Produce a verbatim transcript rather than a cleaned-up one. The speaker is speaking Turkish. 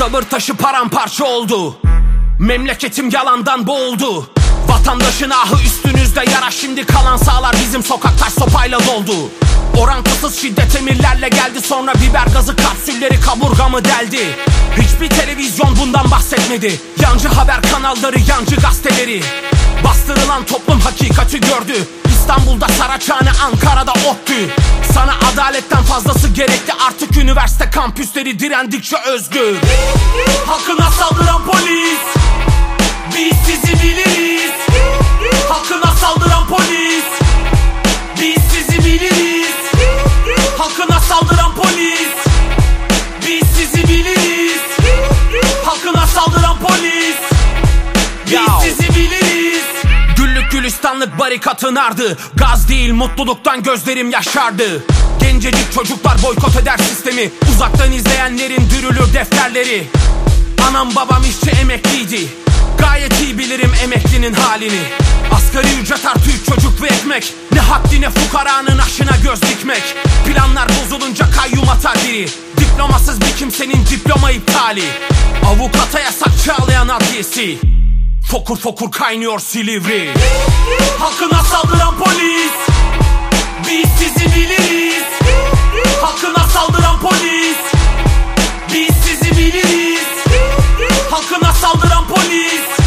sabır taşı paramparça oldu. Memleketim yalandan boğuldu. Vatandaşın ahı üstünüzde yara, şimdi kalan sağlar bizim sokak taş sopayla doldu. Orantısız şiddet emirlerle geldi, sonra biber gazı kapsülleri kaburgamı deldi. Hiçbir televizyon bundan bahsetmedi. Yancı haber kanalları, yancı gazeteleri. Bastırılan toplum hakikati gördü. İstanbul'da Saraçhane, Ankara'da ODTÜ. Sana adaletten fazlası gerekti, artık üniversite kampüsleri direndikçe özgür. Hakkına saldıran polis, biz sizi biliriz. Hakkına saldıran polis, biz sizi biliriz. Hakkına saldıran polis, biz sizi biliriz. Hakkına saldıran polis, biz sizi biliriz. Güllük gülistanlık barikatın ardı. Gaz değil mutluluktan gözlerim yaşardı. Gencecik çocuklar boykot eder sistemi. Uzaktan izleyenlerin dürülür defterleri. Anam babam işçi emekliydi. Gayet iyi bilirim emeklinin halini. Asgari ücret artı üç çocuk ve ekmek. Ne haddine fukaranın aşına göz dikmek. Planlar bozulunca kayyum atar biri. Diplomasız bir kimsenin diploma iptali. Avukata yasak çağlayan adliyesi. Fokur fokur kaynıyor Silivri. Hakkına saldıran polis, biz sizi biliriz. Hakkına saldıran polis, biz sizi biliriz. Hakkına saldıran polis,